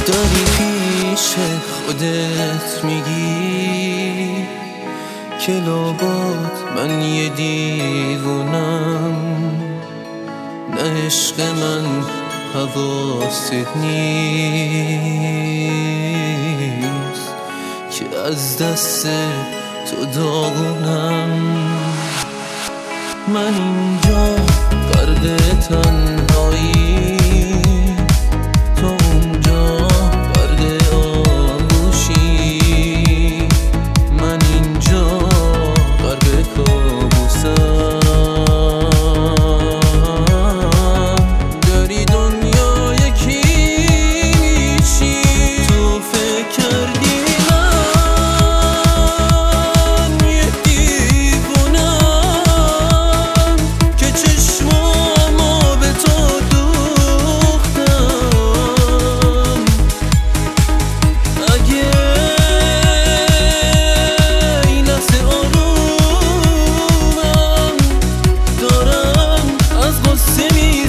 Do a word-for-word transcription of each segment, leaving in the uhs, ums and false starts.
داری پیش خودت میگی که لابد من یه دیوونم، نه عشق من حواست نیست که از دست تو داغونم. من اینجا غرق تنهایی، تو اونجا غرق آغوشی، من اینجا غرق کابوسم. داری دنیا یکی میشی، تو فکر کردی من یه دیوونم که چشمامو به تو دوختم. اگه این لحظه آرومم، دارم از غصه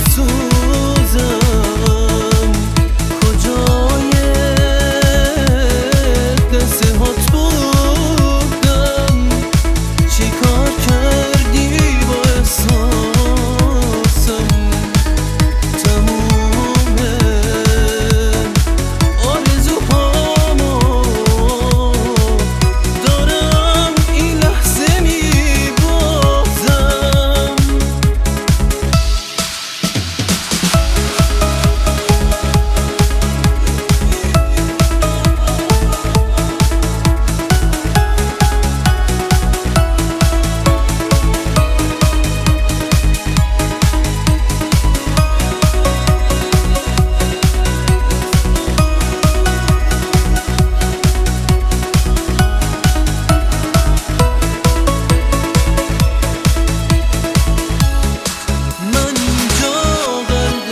میسوزم. کجای قصه هات بودم، چی کار کردی با احساسم؟ تموم آرزوهامو دارم این لحظه میبازم. من اینجا غرق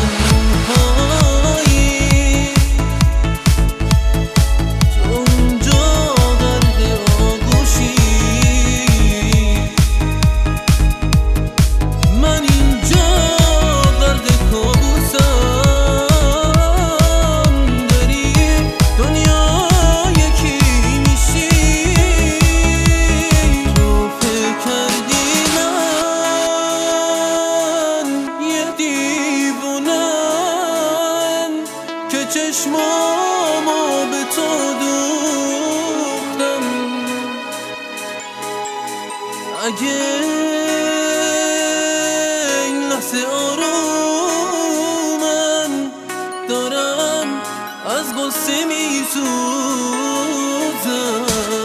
تنهایی، تو اونجا غرق آغوشی، من اینجا غرق کابوسم. داری دنیا یکی میشی، تو فکر کردی من یه دیوونم که چشمامو به تو دوختم. اگه این لحظه آرومم، دارم از غصه میسوزم.